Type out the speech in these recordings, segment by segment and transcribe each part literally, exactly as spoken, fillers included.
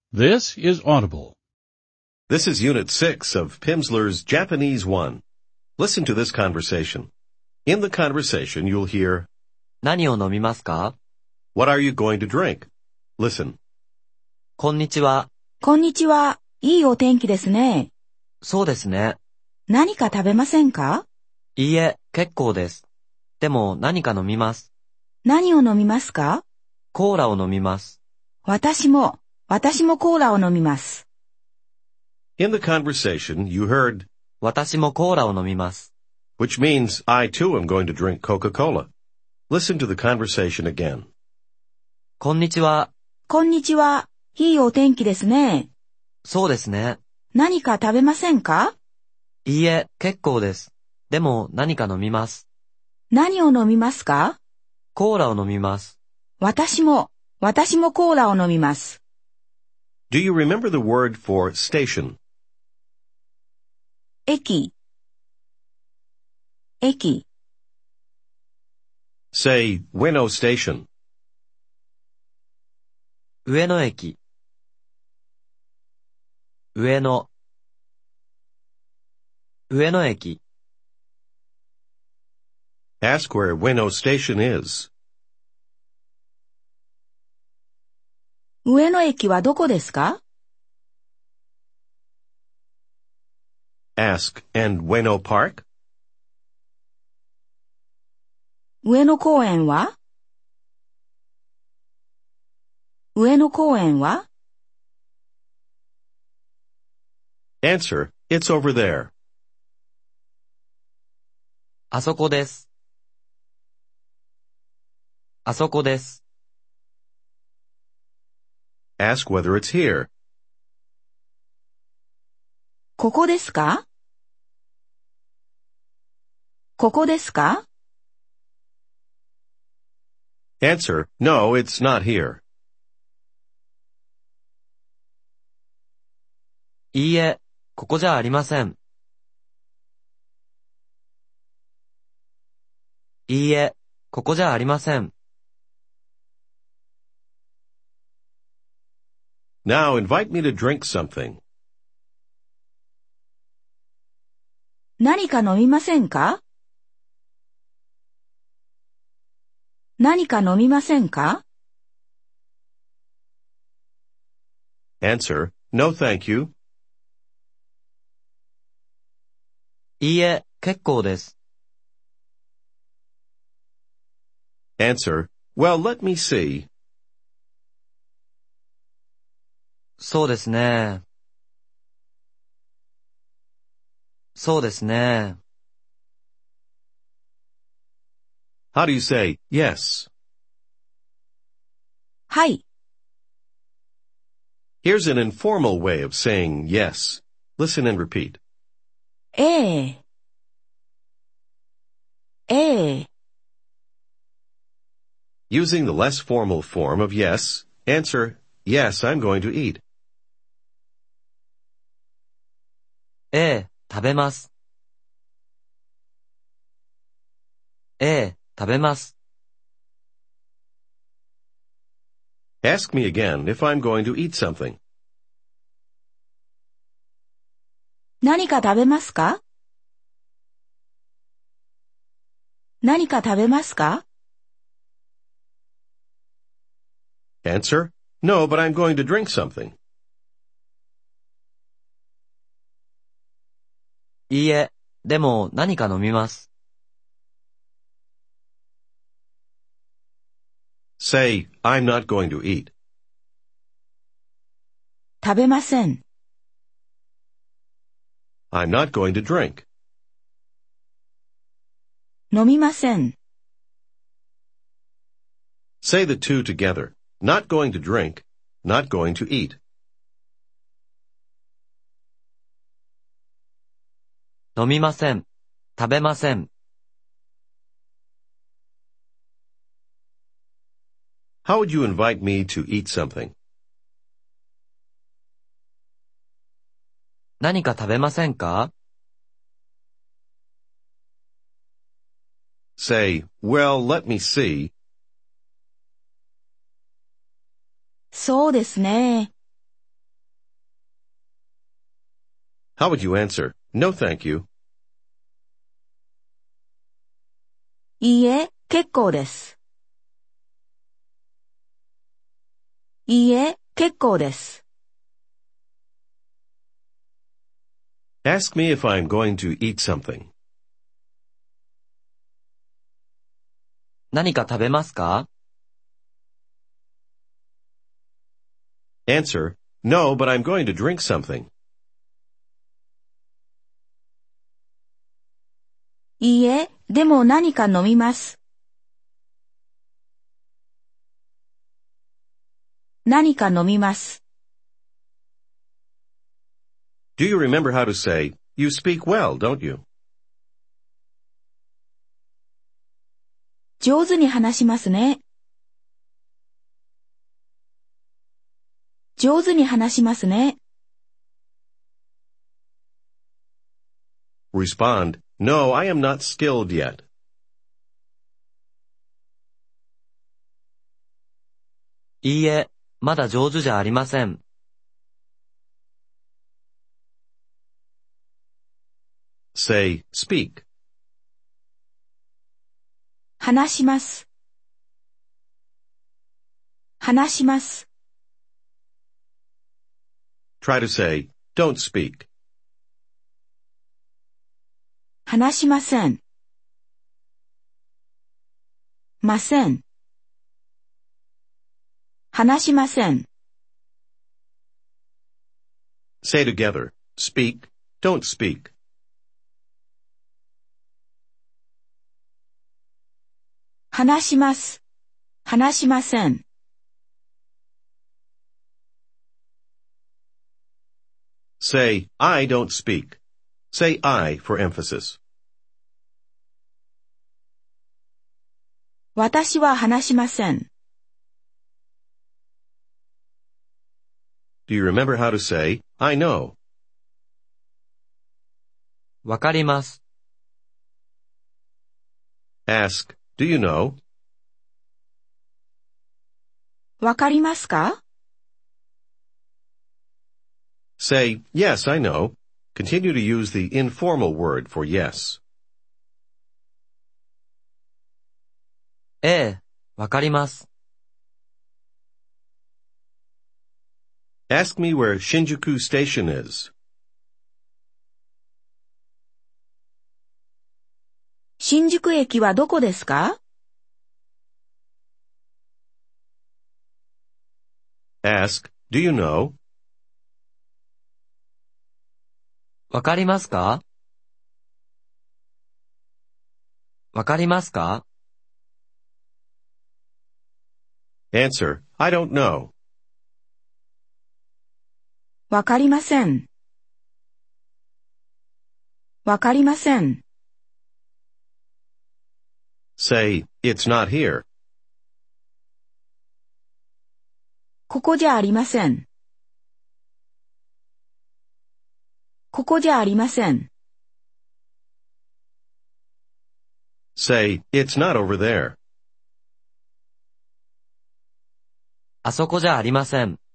This is Audible. This is Unit six of Pimsleur's Japanese one. Listen to this conversation. In the conversation, you'll hear, 何を飲みますか？ What are you going to drink? Listen. こんにちは。 こんにちは。いいお天気ですね。 そうですね。 何か食べませんか？ いいえ、結構です。でも何か飲みます。 何を飲みますか？ コーラを飲みます。 私も、私もコーラを飲みます。 In the conversation, you heard, 私もコーラを飲みます。 which means I too am going to drink Coca-Cola. Listen to the conversation again. こんにちは。 こんにちは。いいお天気ですね。 そうですね。 何か食べませんか？ いいえ、結構です。でも何か飲みます。 何を飲みますか？ コーラを飲みます。 私も、私もコーラを飲みます。 Do you remember the word for station? 駅、駅。 Say, Ueno Station. 上野駅。上野。上野駅。 Ask where Ueno Station is. 上野駅はどこですか？ Ask, and Ueno Park? 上野公園は？上野公園は？ Answer, it's over there. あそこです。あそこです。 Ask whether it's here. ここですか？ここですか？ Answer, no, it's not here. いいえ、ここじゃありません。いいえ、ここじゃありません。 Now invite me to drink something. 何か飲みませんか？何か飲みませんか？ Answer, no thank you. いいえ、結構です。 Answer, well, let me see. そうですね。そうですね。 How do you say yes? はい。 Here's an informal way of saying yes. Listen and repeat. ええ。ええ。 Using the less formal form of yes, answer, yes, I'm going to eat. ええ、食べます。ええ、食べます。 Ask me again if I'm going to eat something. 何か食べますか？何か食べますか？ Answer, no, but I'm going to drink something. いいえ、でも何か飲みます。 Say, I'm not going to eat. 食べません。 I'm not going to drink. 飲みません。 Say the two together. Not going to drink, not going to eat. 飲みません。食べません。 How would you invite me to eat something? 何か食べませんか？ Say, well, let me see. そうですね。 How would you answer? No, thank you. いいえ、結構です。いいえ、結構です。 Ask me if I'm going to eat something. 何か食べますか？ Answer, no, but I'm going to drink something. いいえ、でも何か飲みます。何か飲みます。 Do you remember how to say, you speak well, don't you? 上手に話しますね。上手に話しますね。 Respond, no, I am not skilled yet. いいえ、まだ上手じゃありません。 Say, speak. 話します。話します。 Try to say, don't speak. 話しません。ません。話しません。 Say together, speak, don't speak. 話します。話しません。 Say, I don't speak. Say I for emphasis. 私は話しません。 Do you remember how to say, I know? わかります。 Ask, do you know? わかりますか？ Say, yes, I know. Continue to use the informal word for yes. ええ、わかります。 Ask me where Shinjuku Station is. 新宿駅はどこですか？ Ask, do you know? わかりますか？わかりますか？ Answer, I don't know. わかりません。わかりません。 Say, it's not here. ここじゃありません。ここじゃありません。 Say, it's not over there. あそこじゃありません。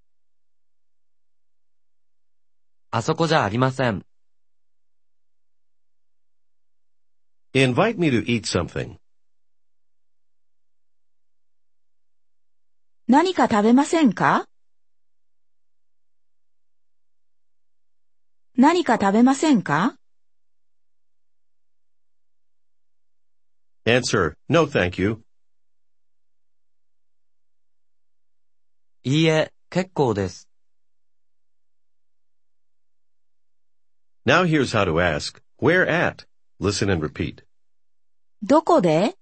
あそこじゃありません。 Invite me to eat something. 何か食べませんか？何か食べませんか？ Answer, no thank you. いいえ、結構です。 Now here's how to ask, where at? Listen and repeat. どこで？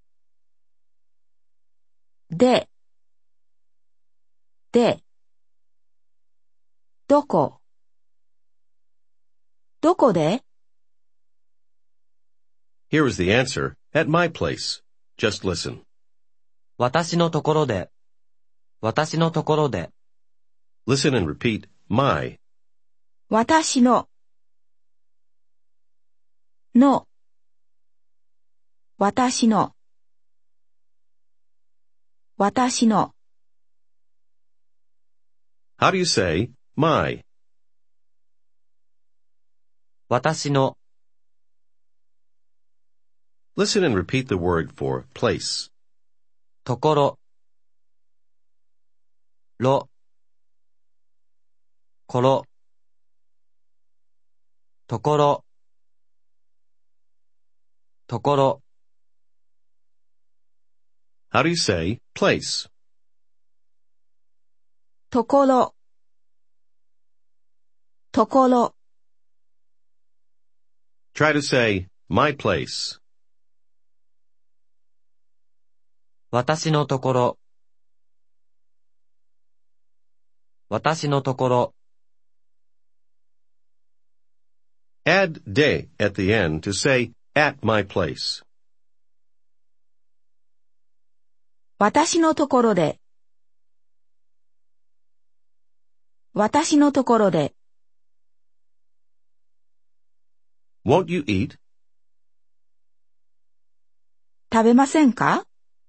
で、で、どこ？どこで？ Here is the answer, at my place. Just listen. 私のところで。私のところで。 Listen and repeat, my. 私の、の、私の、私の。 How do you say, my? 私の、 Listen and repeat the word for place. ところ、ろ、ころ、ところ、ところ。 How do you say place? ところ、ところ、 Try to say my place. 私のところ、私のところ。 Add de at the end to say at my place. 私のところで、私のところで、 Won't you eat? 食べませんか？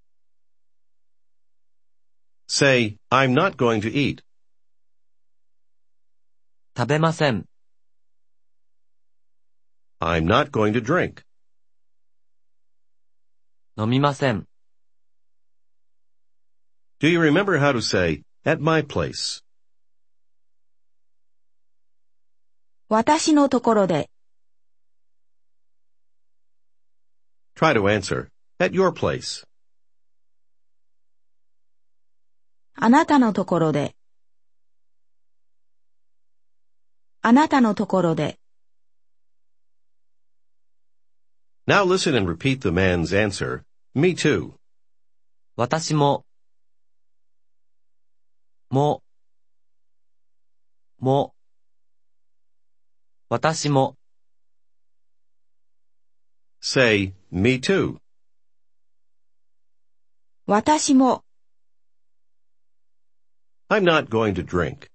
Say, I'm not going to eat. 食べません。 I'm not going to drink. 飲みません。 Do you remember how to say at my place? 私のところで、 Try to answer at your place. あなたのところで、あなたのところで。 Now listen and repeat the man's answer. Me too. 私も、も、も、私も。 Say, me too. 私も、 I'm not going to drink.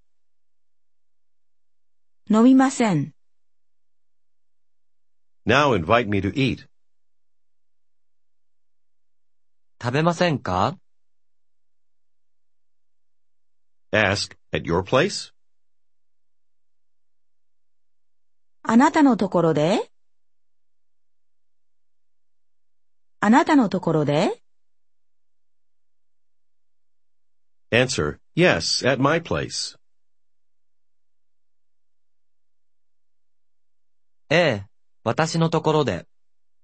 飲みません。 Now invite me to eat. 食べませんか？ Ask at your place. あなたのところで、あなたのところで。 Answer, yes, at my place. ええ、私のところで。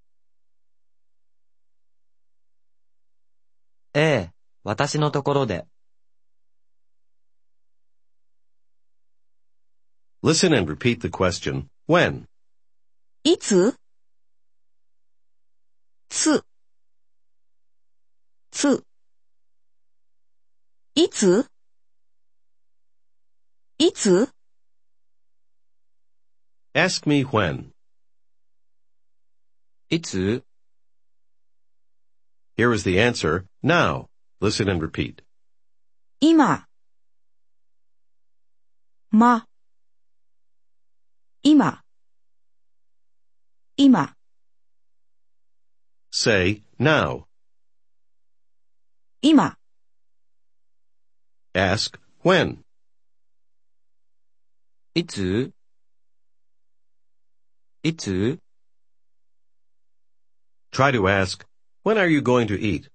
ええ、私のところで。 Listen and repeat the question. When? いつ？つ、つ。いつ？いつ？ Ask me when. いつ？ Here is the answer. Now. Listen and repeat. 今。ま。今。今。 Say, now. 今。 Ask, when. いつ？いつ？ Try to ask, when are you going to eat?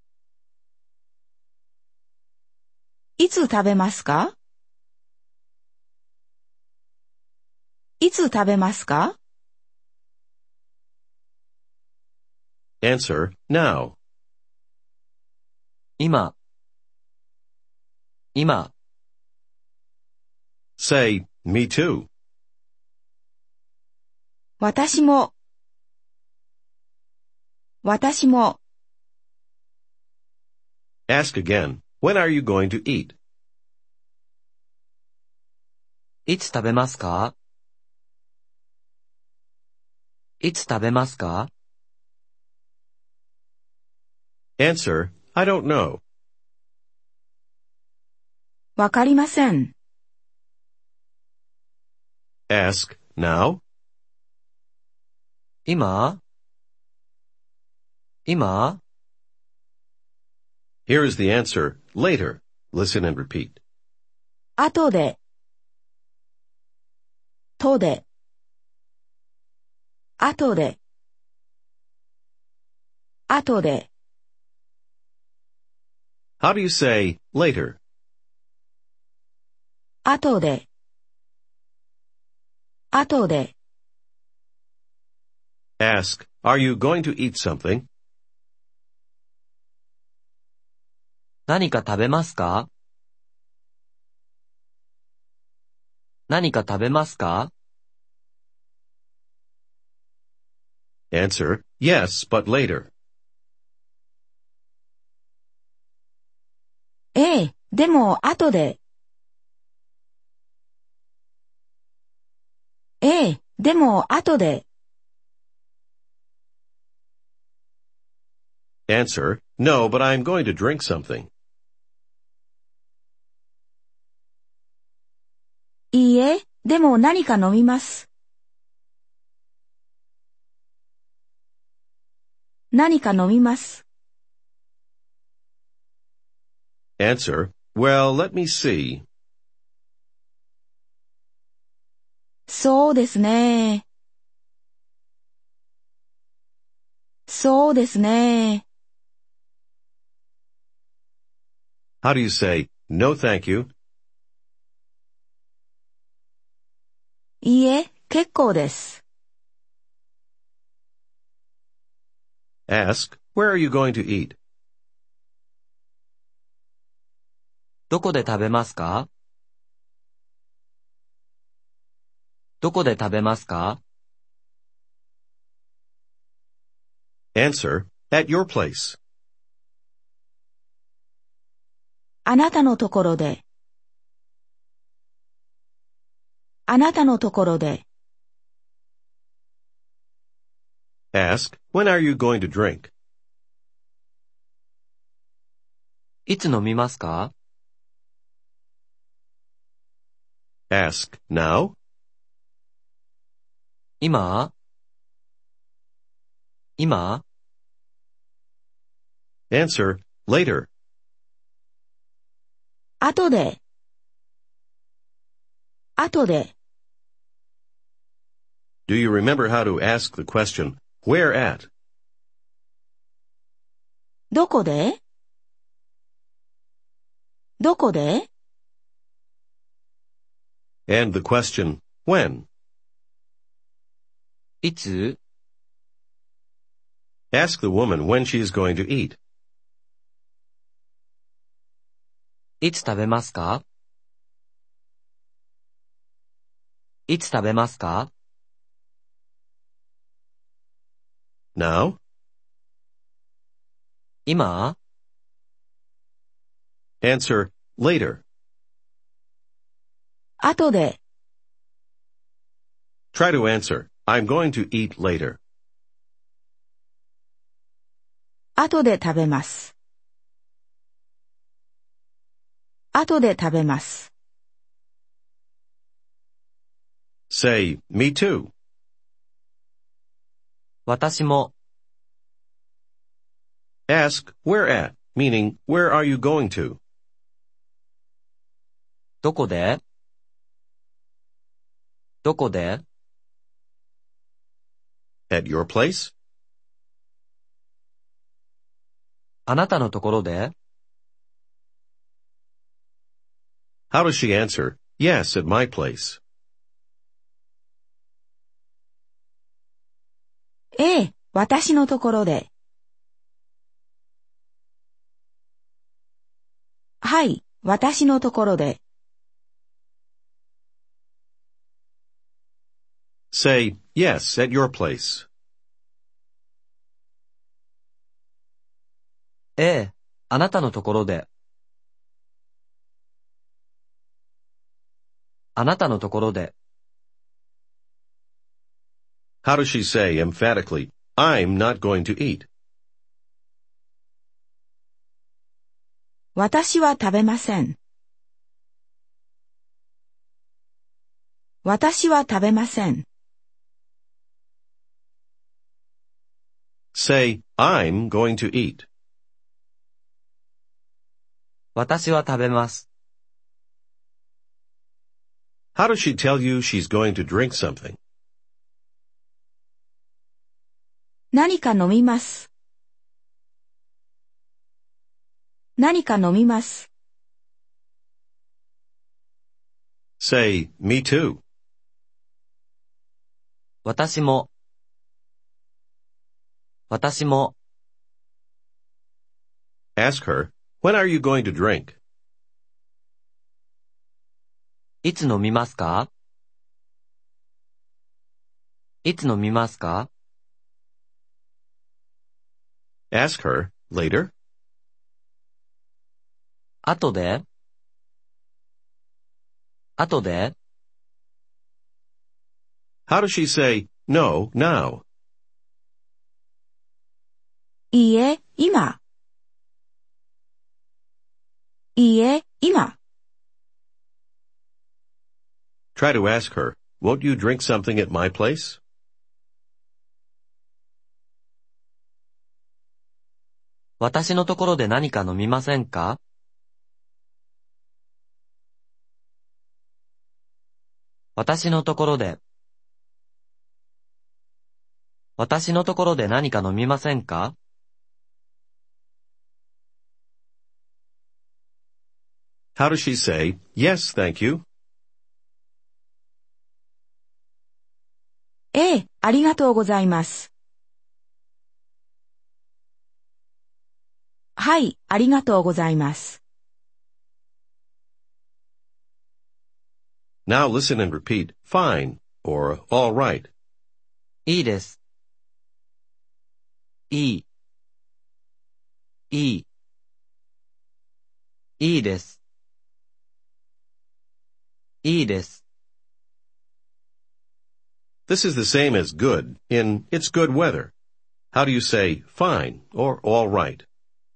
いつ食べますか？いつ食べますか？ Answer, now. 今。今。 Say, me too. 私も。私も。 Ask again, when are you going to eat? いつ食べますか？いつ食べますか？ Answer, I don't know. わかりません。 Ask, now. 今？今？ Here is the answer. Later. Listen and repeat. 後で。とで。 後で、後で。 How do you say later? 後で、後で。 Ask, are you going to eat something? 何か食べますか？何か食べますか？ Answer, yes, but later. ええ、でも後で。ええ、でも後で。 Answer, no, but I'm going to drink something. いいえ、でも何か飲みます。何か飲みます。 Answer, well, let me see. そうですね。そうですね。 How do you say, no thank you? いいえ、結構です。 Ask, where are you going to eat? どこで食べますか？どこで食べますか？ Answer, at your place. あなたのところで。あなたのところで。 Ask, when are you going to drink? いつ飲みますか？ Ask, now? 今？今？ Answer, later. 後で。後で。 Do you remember how to ask the question, where at? どこで？どこで？ And the question, when? いつ？ Ask the woman when she is going to eat. いつ食べますか？いつ食べますか？ Now? 今？ Answer, later. 後で。 Try to answer, I'm going to eat later. 後で食べます。後で食べます。 Say, me too. 私も。 Ask, where at? Meaning, where are you going to? どこで？どこで？ At your place? あなたのところで？ How does she answer, yes, at my place? ええ、私のところで。はい、私のところで。 Say, yes, at your place. ええ、あなたのところで。あなたのところで。 How does she say emphatically, I'm not going to eat? 私は食べません。私は食べません。 Say, I'm going to eat. 私は食べます。 How does she tell you she's going to drink something? 何か飲みます。何か飲みます。 Say, me too. 私も。私も。 Ask her, when are you going to drink? いつ飲みますか？いつ飲みますか？ Ask her, later. 後で？後で？ How does she say, no, now? いいえ、今。いいえ、今。 Try to ask her, won't you drink something at my place? 私のところで何か飲みませんか？私のところで。私のところで何か飲みませんか？ How does she say, yes, thank you? ええ、ありがとうございます。はい、ありがとうございます。 Now listen and repeat, fine, or all right. いいです。いい。いい。いいです。いいです。 This is the same as good in it's good weather. How do you say fine or all right?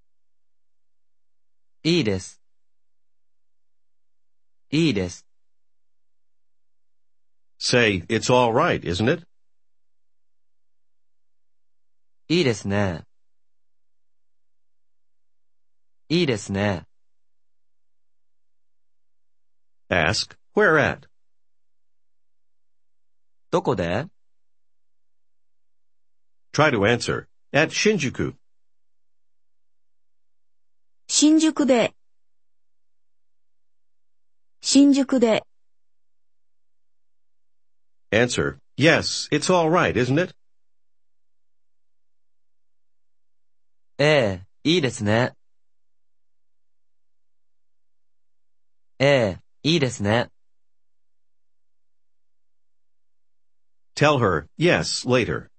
いいです。いいです。 Say it's all right, isn't it? いいですね。いいですね。 Ask, where at? どこで？ Try to answer, at Shinjuku. 新宿で。新宿で。 Answer, yes, it's all right, isn't it? ええ、いいですね。ええ、いいですね。 Tell her, yes, later.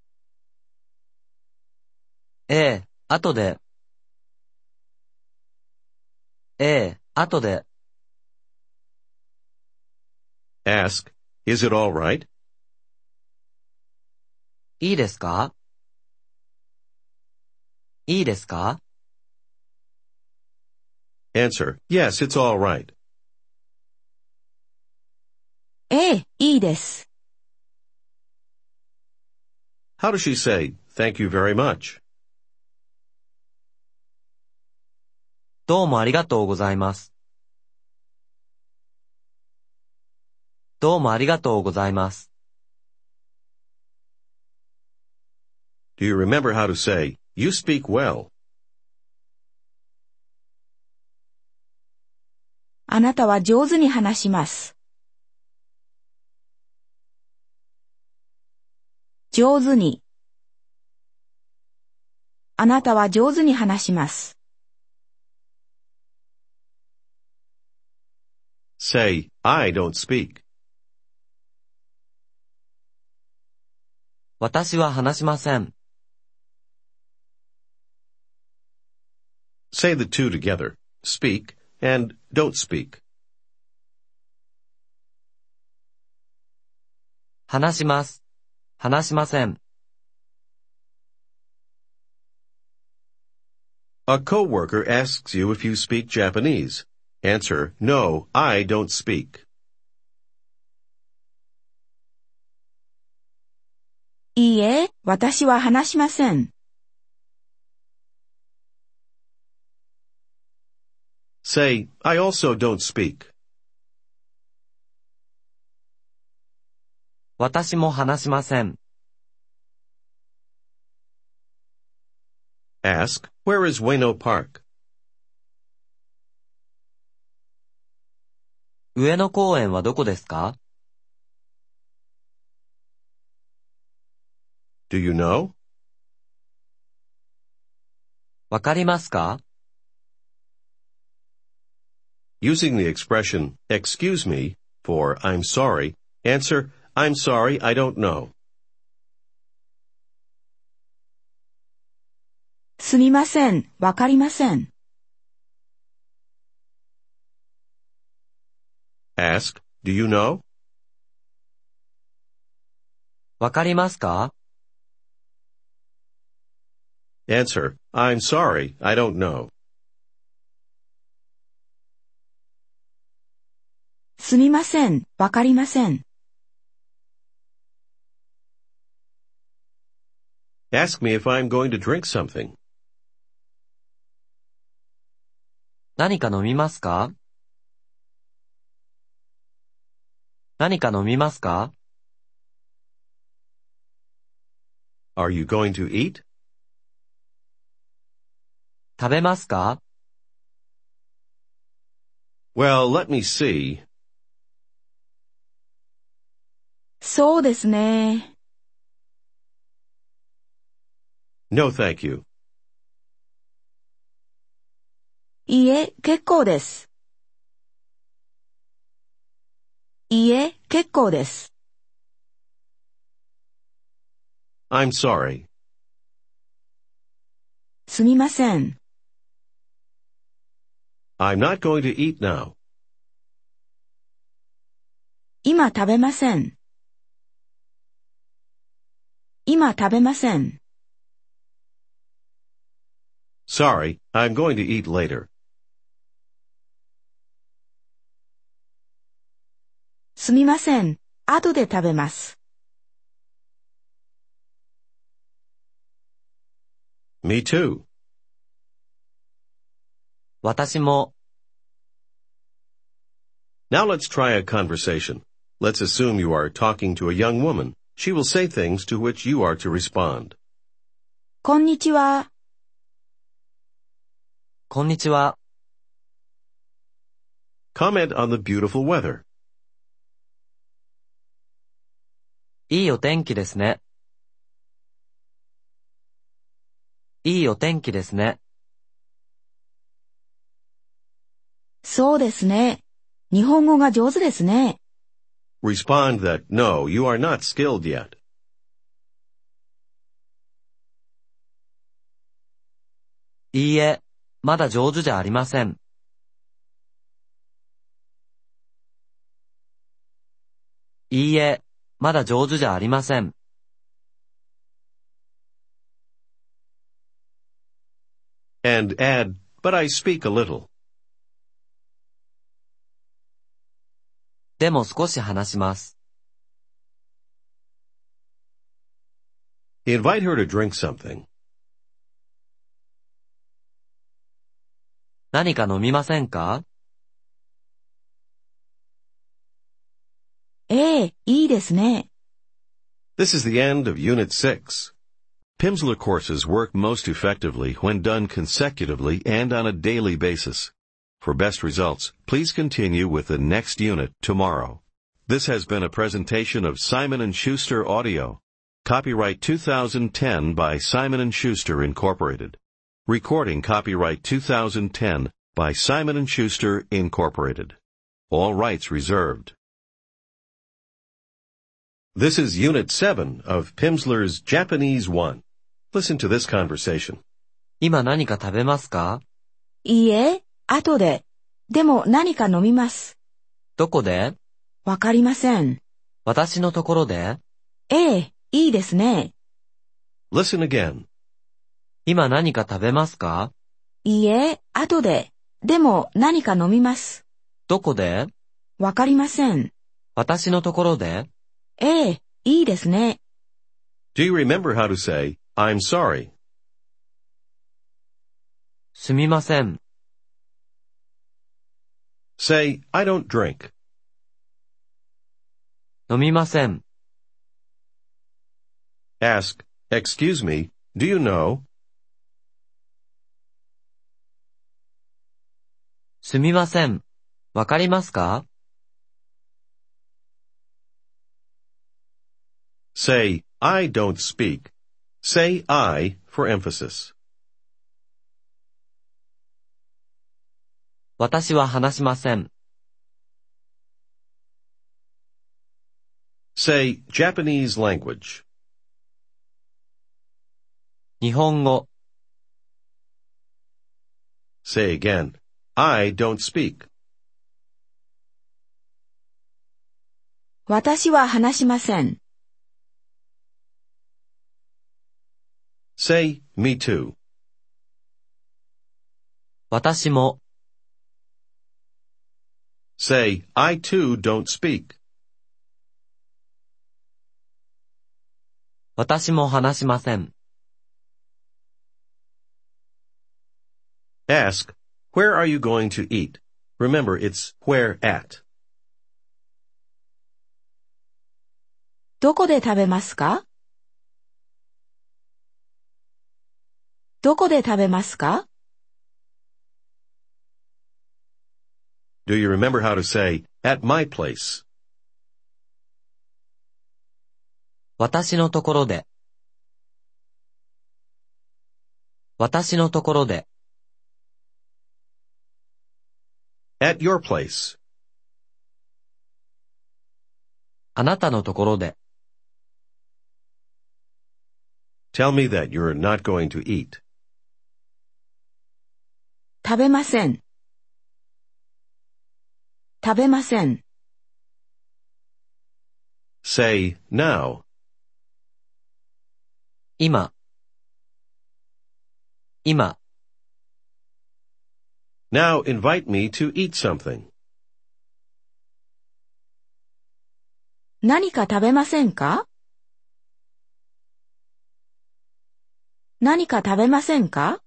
ええ、後で。ええ、後で。 Ask, is it all right? いいですか？いいですか？ Answer, yes, it's all right. ええ、いいです。 How does she say, thank you very much? どうもありがとうございます。どうもありがとうございます。 Do you remember how to say, you speak well? あなたは上手に話します。上手に。あなたは上手に話します。 Say, I don't speak. 私は話しません。 Say the two together, speak and don't speak. 話します。話しません。 A coworker asks you if you speak Japanese. Answer, no, I don't speak. いいえ、私は話しません。 Say, I also don't speak. 私も話しません。 Ask, where is Ueno Park? 上野公園はどこですか？ Do you know? わかりますか？ Using the expression, excuse me, for I'm sorry, answer, I'm sorry, I don't know. すみません、わかりません。 Ask, do you know? わかりますか？ Answer, I'm sorry, I don't know. すみません、わかりません。 Ask me if I'm going to drink something. 何か飲みますか？何か飲みますか？ Are you going to eat? 食べますか？ Well, let me see. そうですね。 No, thank you. いいえ、結構です。いいえ、結構です。 I'm sorry. すみません。 I'm not going to eat now. 今食べません。今食べません。 Sorry, I'm going to eat later. すみません。後で食べます。 Me too. 私も。 Now let's try a conversation. Let's assume you are talking to a young woman. She will say things to which you are to respond. こんにちは。 こんにちは。 Comment on the beautiful weather. いいお天気ですね。いいお天気ですね。 そうですね。日本語が上手ですね。 Respond that no, you are not skilled yet. いいえ、まだ上手じゃありません。いいえ、まだ上手じゃありません。 And add, but I speak a little. でも少し話します。 Invite her to drink something. 何か飲みませんか？ ええ、いいですね。 This is the end of Unit six. Pimsleur courses work most effectively when done consecutively and on a daily basis. For best results, please continue with the next unit tomorrow. This has been a presentation of Simon and Schuster Audio. Copyright two thousand ten by Simon and Schuster Incorporated. Recording copyright two thousand ten by Simon and Schuster Incorporated. All rights reserved. This is Unit seven of Pimsleur's Japanese one. Listen to this conversation. 今何か食べますか？ いいえ、後で。でも何か飲みます。 どこで？ わかりません。 私のところで？ ええ、いいですね。 Listen again. 今何か食べますか？ いいえ、後で。でも何か飲みます。 どこで？ わかりません。 私のところで？ ええ、いいですね。 Do you remember how to say, I'm sorry? すみません。 Say, I don't drink. 飲みません。 Ask, excuse me, do you know? すみません。わかりますか？ Say, I don't speak. Say I for emphasis. 私は話しません。 Say, Japanese language. 日本語。 Say again, I don't speak. 私は話しません。 Say, me too. 私も。 Say, I too don't speak. 私も話しません。 Ask, where are you going to eat? Remember, it's where at. どこで食べますか？どこで食べますか？ Do you remember how to say, at my place? 私のところで。私のところで。 At your place. あなたのところで。 Tell me that you're not going to eat. 食べません。食べません。 Say, now. 今。今。 Now invite me to eat something. 何か食べませんか？何か食べませんか？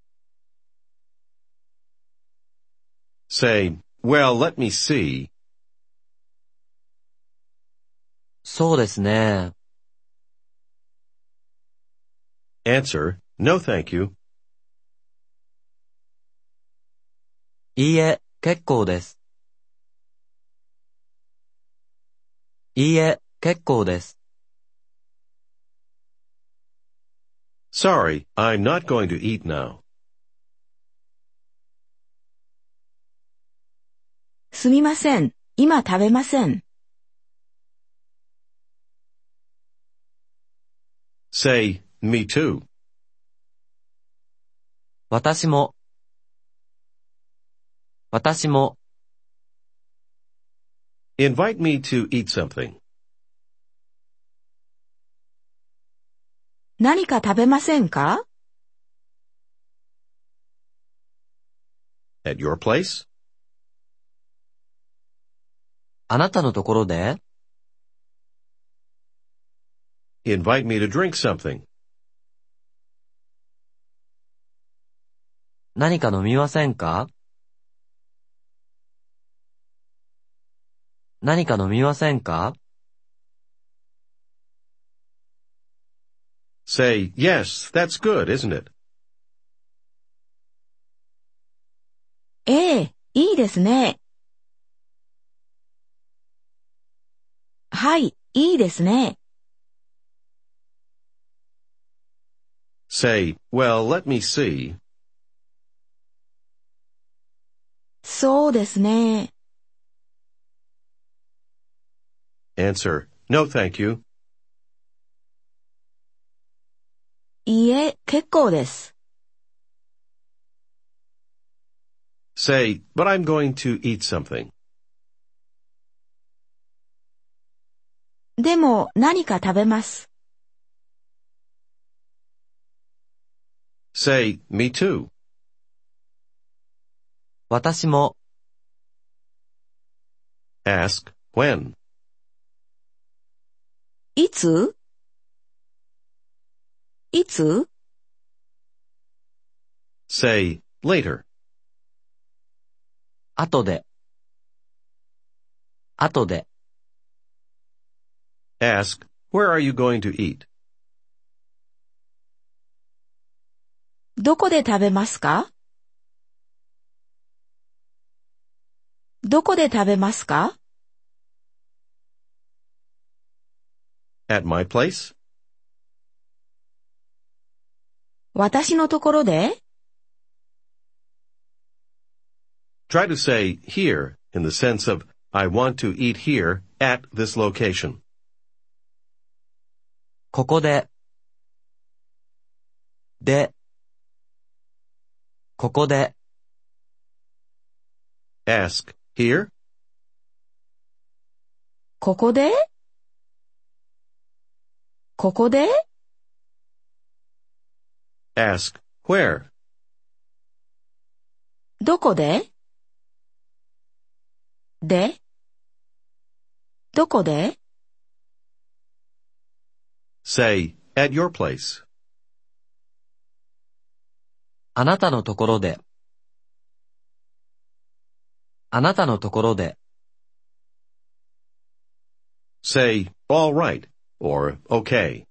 Say, well, let me see. そうですね。 Answer, no thank you. いいえ、結構です。いいえ、結構です。 Sorry, I'm not going to eat now. すみません。今食べません。 Say, me too. 私も。私も。 Invite me to eat something. 何か食べませんか？ At your place? あなたのところで。 Invite me to drink something. 何か飲みませんか？何か飲みませんか？ Say, yes, that's good, isn't it? ええ、いいですね。はい、いいですね。 Say, well, let me see. そうですね。 Answer, no thank you. いいえ、結構です。 Say, but I'm going to eat something. でも何か食べます。 Say, me too. 私も。 Ask, when. いつ？いつ？ Say, later. 後で。後で。 Ask, where are you going to eat? どこで食べますか？ どこで食べますか？ At my place? 私のところで？ Try to say here in the sense of I want to eat here at this location. ここで。で。ここで。 Ask here, ここで？ここで？ ask where, どこで？で？どこで？ say at your place. あなたのところで。あなたのところで。 Say all right or okay.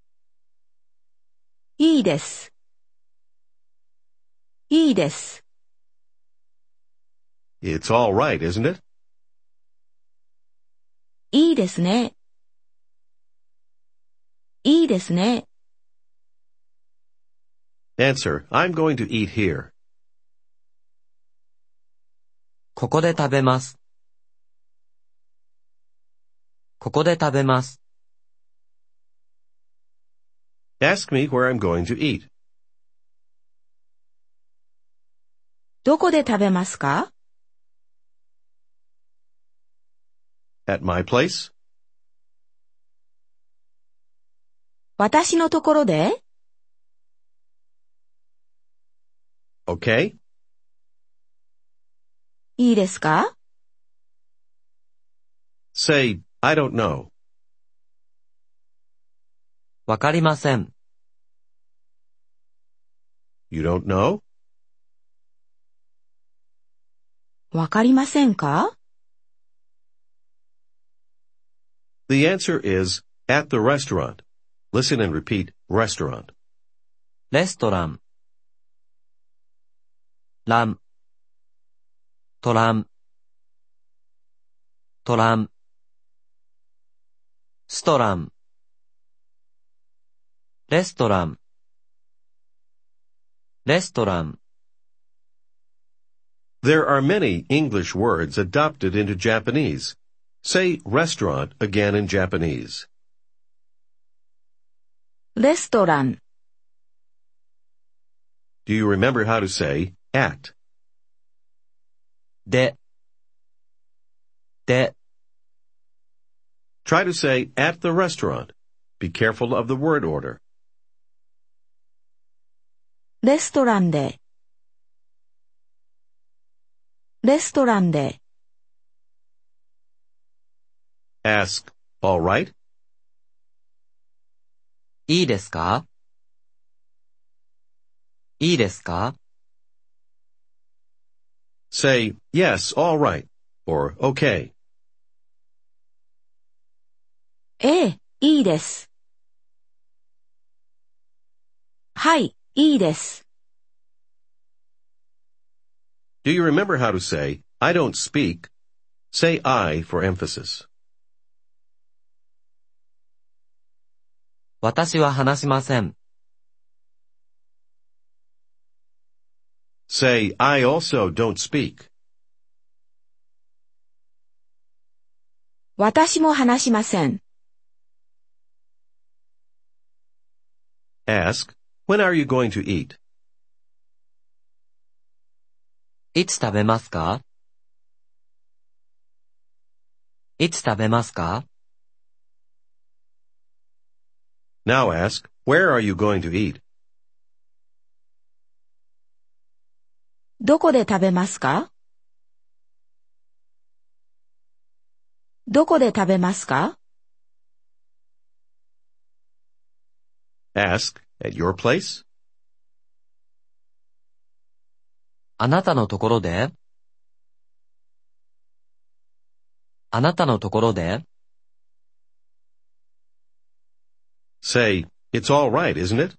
いいです。いいです。 It's all right, isn't it? いいですね。いいですね。 Answer, I'm going to eat here. ここで食べます。ここで食べます。 Ask me where I'm going to eat. どこで食べますか？ At my place? 私のところで？ Okay? いいですか？ Say, I don't know. わかりません。 You don't know? わかりませんか？ The answer is at the restaurant. Listen and repeat restaurant. レストラン。ラン。トラン。トラン。ストラン。レストラン。レストラン。 There are many English words adopted into Japanese. Say restaurant again in Japanese. レストラン。 Do you remember how to say at? で。で。 Try to say at the restaurant. Be careful of the word order. レストランで。レストランで。 Ask, all right? いいですか？いいですか？ Say, yes, all right, or okay. ええ、いいです。はい、いいです。 Do you remember how to say, I don't speak? Say I for emphasis. 私は話しません。 Say, I also don't speak. 私も話しません。 Ask, when are you going to eat? いつ食べますか？いつ食べますか？ Now ask, where are you going to eat? どこで食べますか？どこで食べますか？ Ask, at your place? あなたのところで？あなたのところで？ Say, it's all right, isn't it?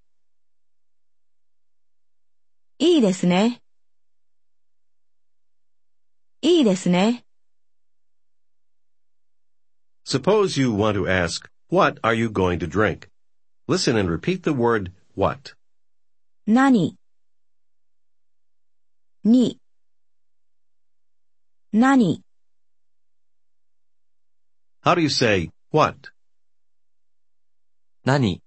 いいですね。いいですね。 Suppose you want to ask, what are you going to drink? Listen and repeat the word what. 何に何 How do you say what? 何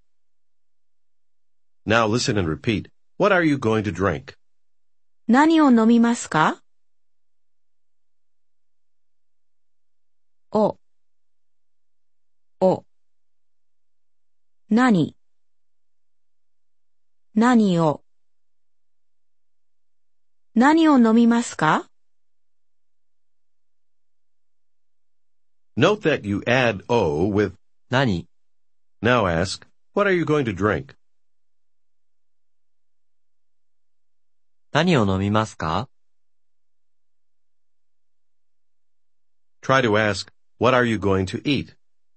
Now listen and repeat. What are you going to drink? 何を飲みますかおお何何を何を飲みますか Note that you add O with 何 now ask, what are you going to drink? 何を飲みますか Try to ask, what are you going to eat?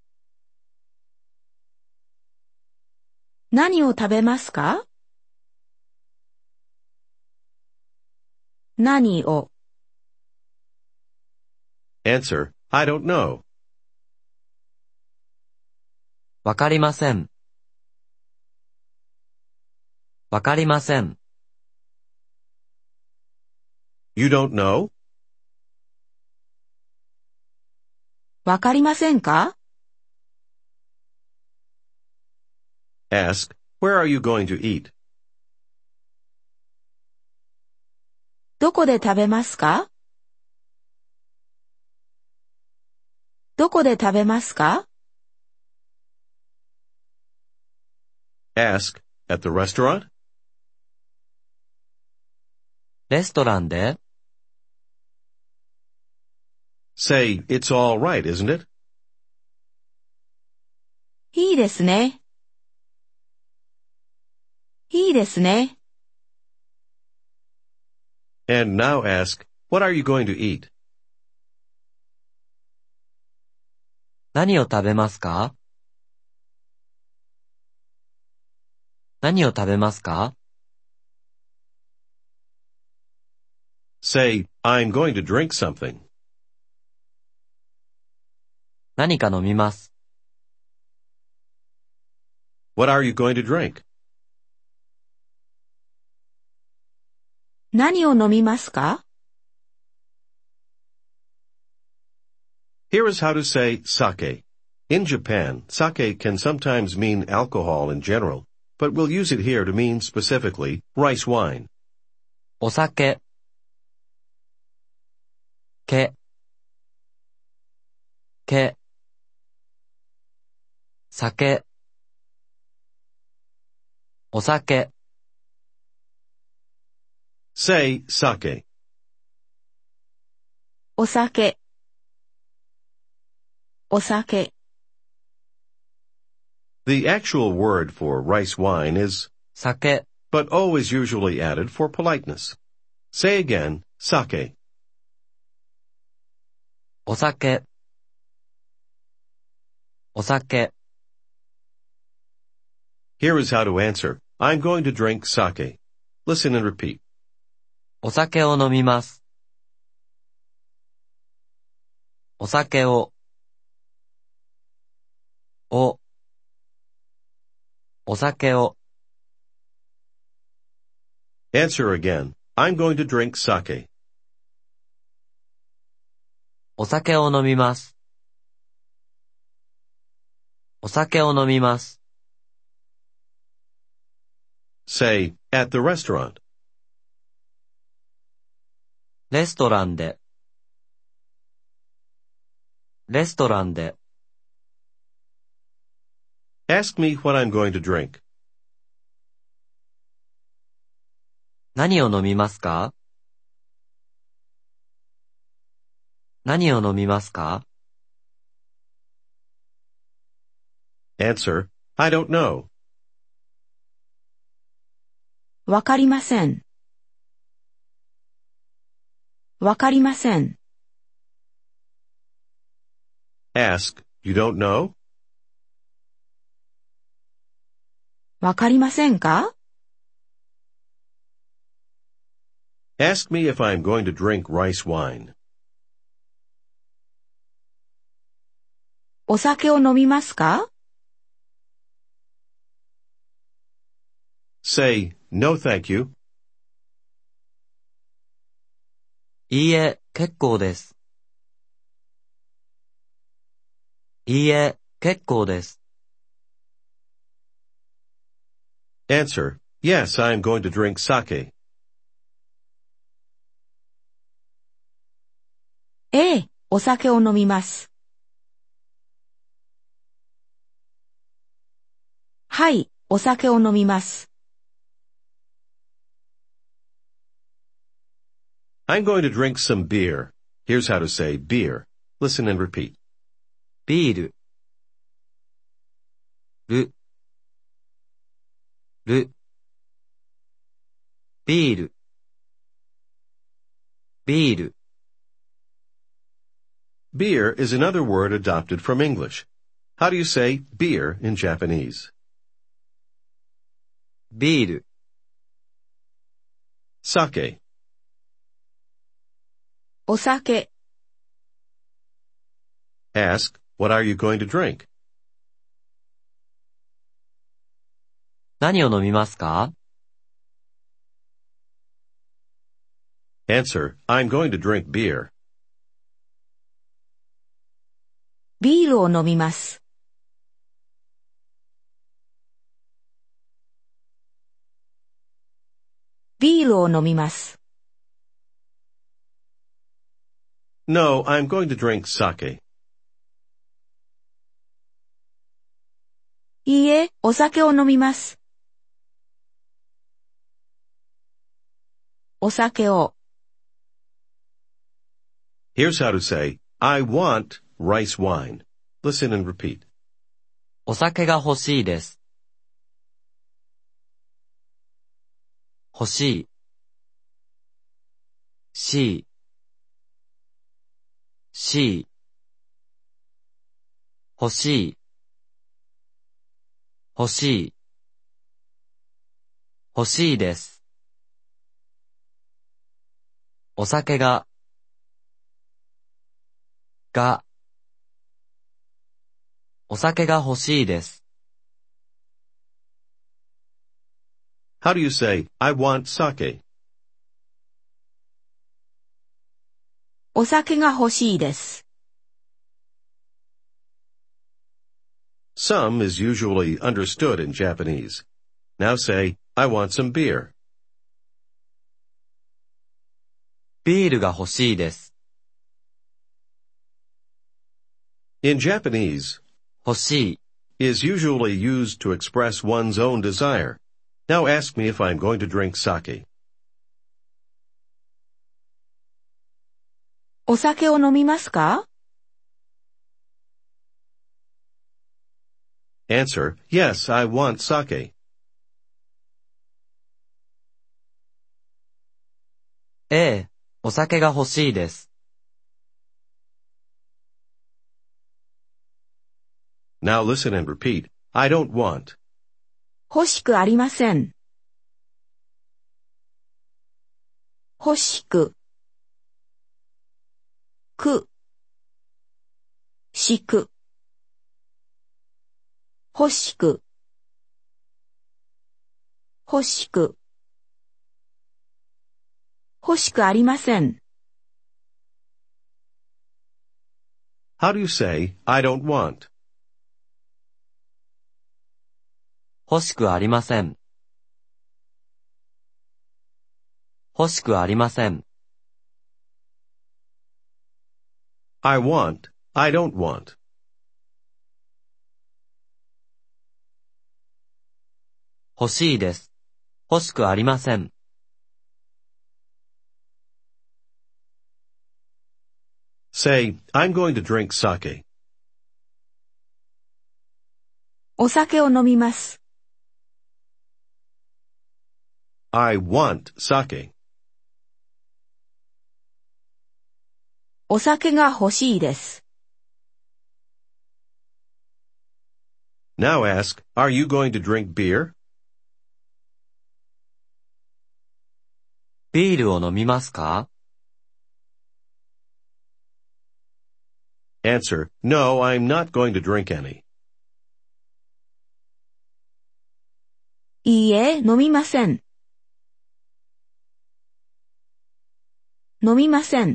何を食べますか何を Answer, I don't know. わかりません。わかりません。 You don't know? わかりませんか Ask, where are you going to eat? どこで食べますかどこで食べますか Ask, at the restaurant? レストランで Say, it's all right, isn't it? いいですね。いいですね。 And now ask, what are you going to eat? 何を食べますか何を食べますか Say, I'm going to drink something. 何か飲みます。 What are you going to drink? 何を飲みますか Here is how to say sake. In Japan, sake can sometimes mean alcohol in general, but we'll use it here to mean specifically rice wine. お酒けけ酒お酒 Say sake. お酒お酒 The actual word for rice wine is 酒 but O is usually added for politeness. Say again, sake. お酒お酒 Here is how to answer. I'm going to drink sake. Listen and repeat. お酒を飲みます。お酒をおお酒を Answer again. I'm going to drink sake. お酒を飲みます。お酒を飲みます。 Say, at the restaurant. レストランで。レストランで。 Ask me what I'm going to drink. 何を飲みますか何を飲みますか Answer, I don't know. わかりません。わかりません。 Ask, you don't know? わかりませんか Ask me if I'm going to drink rice wine. お酒を飲みますか？ Say, no thank you. いいえ、結構です。いいえ、結構です。 Answer, yes, I am going to drink sake. ええ、お酒を飲みます。はい、お酒を飲みます。 I'm going to drink some beer. Here's how to say beer. Listen and repeat. ビール、ル、ル、ビール、ビール、 Beer is another word adopted from English. How do you say beer in Japanese? ビール、 Sake. お酒、 Ask, what are you going to drink? 何を飲みますか？ Answer, I'm going to drink beer. ビールを飲みます。ビールを飲みます。 No, I'm going to drink sake. いいえ、お酒を飲みます。お酒を、 Here's how to say, I want rice wine. Listen and repeat. お酒が欲しいです。欲しい。し、し、欲しい。欲しい。欲しいです。お酒が、が、お酒が欲しいです。 How do you say, I want sake? お酒が欲しいです。 Some is usually understood in Japanese. Now say, I want some beer. ビールが欲しいです。 In Japanese, 欲しい。 is usually used to express one's own desire. Now ask me if I'm going to drink sake. お酒を飲みますか？ Answer, yes, I want sake. ええ、お酒が欲しいです。 Now listen and repeat. I don't want. 欲しくありません。欲しく、く、しく、欲しく、欲しく、欲しくありません。 How do you say, I don't want? 欲しくありません。欲しくありません。 I want, I don't want. 欲しいです。欲しくありません。 Say, I'm going to drink sake. お酒を飲みます。 I want sake. お酒が欲しいです。 Now ask, are you going to drink beer? ビールを飲みますか？ Answer, No, I'm not going to drink any. いいえ、飲みません。飲みません。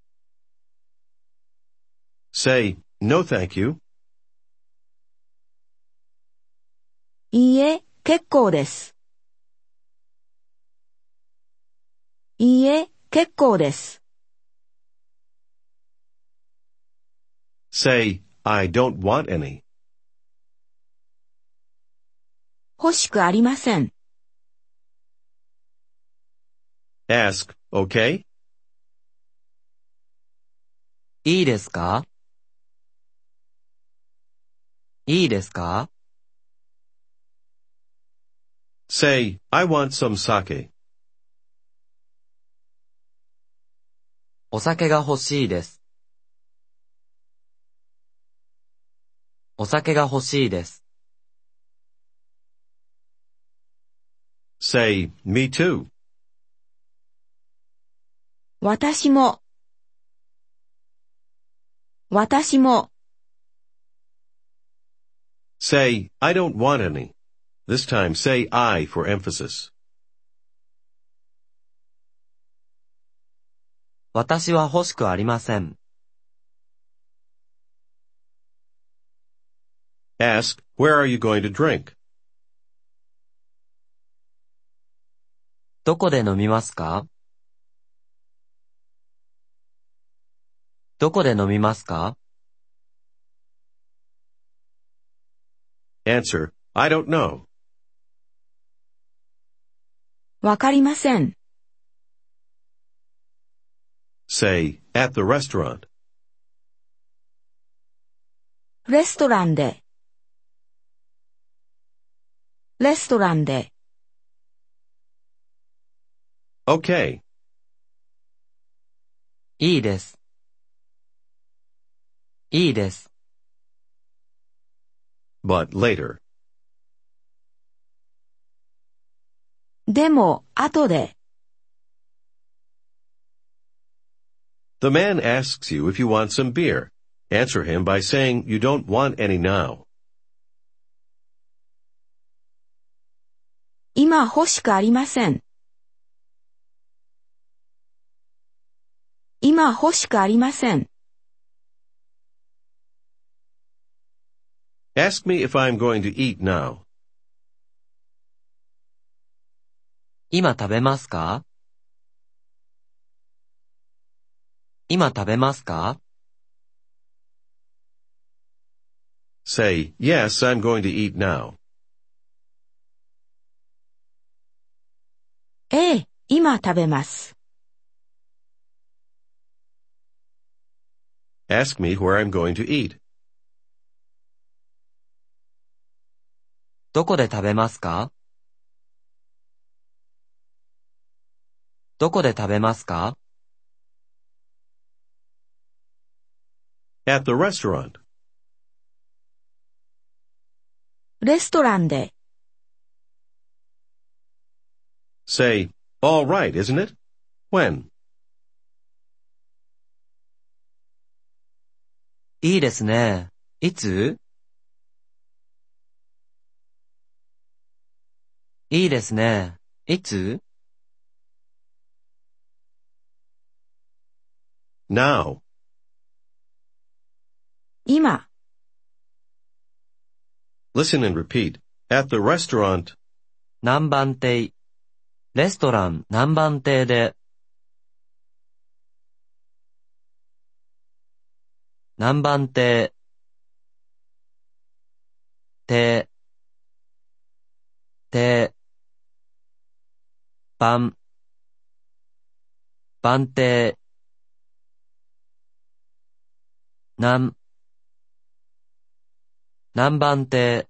Say, No thank you. いいえ、結構です。いいえ、結構です。 Say, I don't want any. 欲しくありません。 Ask, Okay? いいですかいいですか Say, I want some sake. お酒が欲しいです。お酒が欲しいです。 Say, Me too. 私も。私も。 Say, I don't want any. This time say I for emphasis. 私は欲しくありません。 Ask, Where are you going to drink? どこで飲みますかどこで飲みますか Answer, I don't know. わかりません。 Say, At the restaurant. レストランで。レストランで。 Okay. いいです。いいです。 But later. でも、後で。 The man asks you if you want some beer. Answer him by saying you don't want any now. 今欲しくありません。今欲しくありません。 Ask me if I'm going to eat now. 今食べますか今食べますか Say, Yes, I'm going to eat now. ええ、今食べます。 Ask me where I'm going to eat. どこで食べますかどこで食べますか At the restaurant. レストランで。 Say, All right, isn't it? When? いいですね。いついいですね。いつ Now. 今。 Listen and repeat. At the restaurant. 何番亭。レストラン何番亭で。何番亭。亭。亭。番。番亭。何。何番亭。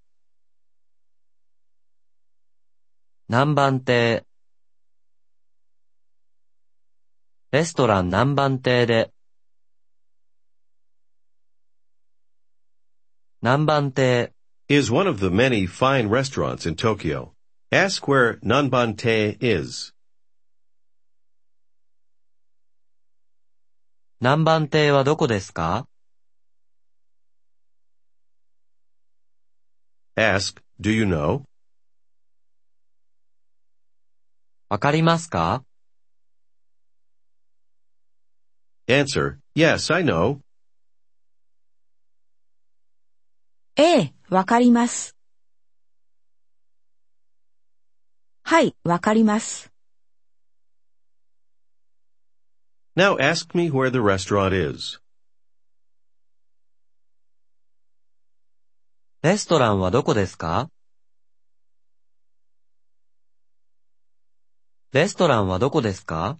何番亭。レストラン何番亭で。何番亭 is one of the many fine restaurants in Tokyo. Ask where Nanbante is. 何番亭はどこですか Ask, do you know? わかりますか？ Answer, yes, I know. ええ、わかります。はい、わかります。 Now ask me where the restaurant is. レストランはどこですか？レストランはどこですか？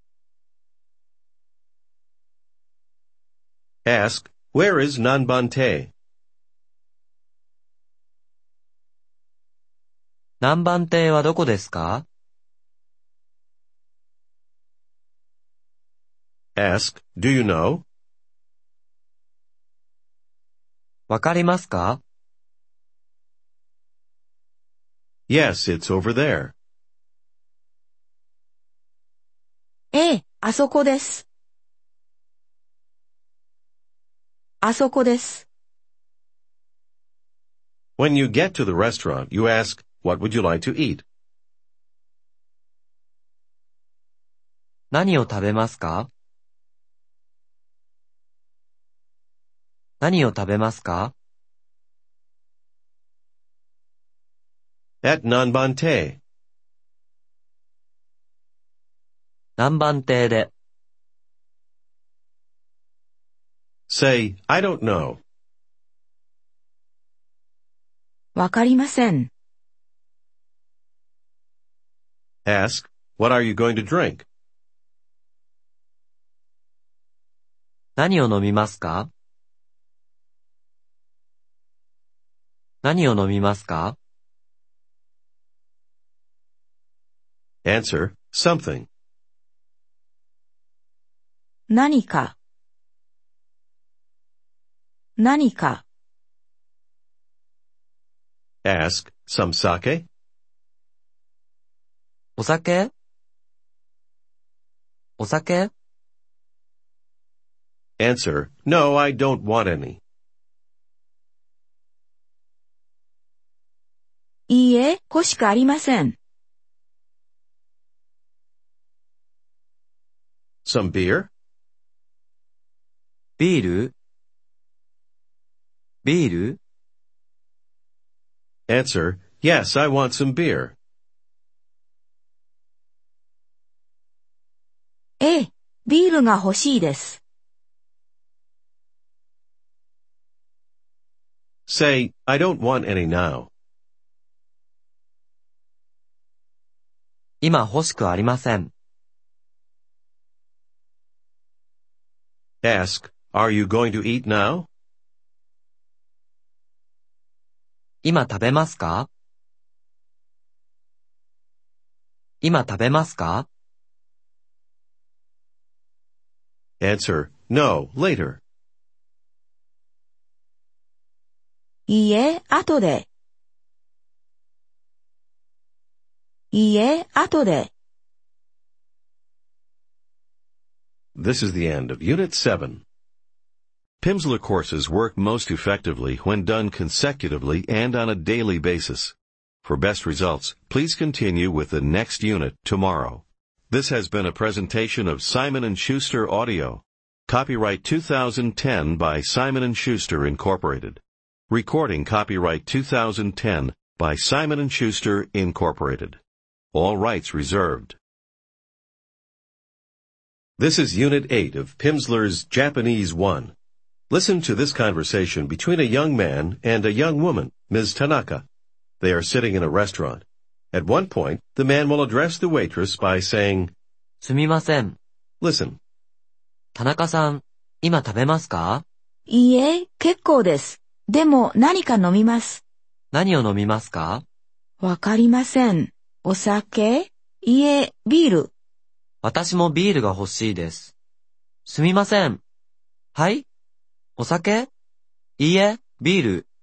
Ask, where is Nanbante? 南蛮亭はどこですか？ Ask, do you know? わかりますか？ Yes, it's over there. ええ、あそこです。あそこです。 When you get to the restaurant, you ask, what would you like to eat? 何を食べますか？何を食べますか？ At Nanbante. 南蛮亭で。 Say, I don't know. わかりません。 Ask, what are you going to drink? 何を飲みますか？何を飲みますか？ Answer, something. 何か。何か。 Ask, some sake? お酒？お酒？ Answer, no, I don't want any. いいえ、欲しくありません。 Some beer? ビール？ビール？ Answer, yes, I want some beer. ええ、ビールが欲しいです。 Say, I don't want any now. 今欲しくありません。 Ask, are you going to eat now? 今食べますか？今食べますか？ Answer, no, later. いいえ、後で。いいえ、後で。 This is the end of Unit seven. Pimsleur courses work most effectively when done consecutively and on a daily basis. For best results, please continue with the next unit tomorrow. This has been a presentation of Simon and Schuster Audio. Copyright two thousand ten by Simon and Schuster Incorporated. Recording copyright two thousand ten by Simon and Schuster Incorporated. All rights reserved. This is Unit eight of Pimsleur's Japanese one. Listen to this conversation between a young man and a young woman, Miz Tanaka. They are sitting in a restaurant. At one point, the man will address the waitress by saying, すみません。 Listen, 田中さん、今食べますか？ いいえ、結構です。でも何か飲みます。 何を飲みますか？ わかりません。お酒？いいえ、ビール。 私もビールが欲しいです。すみません。はい？お酒？いいえ、ビール。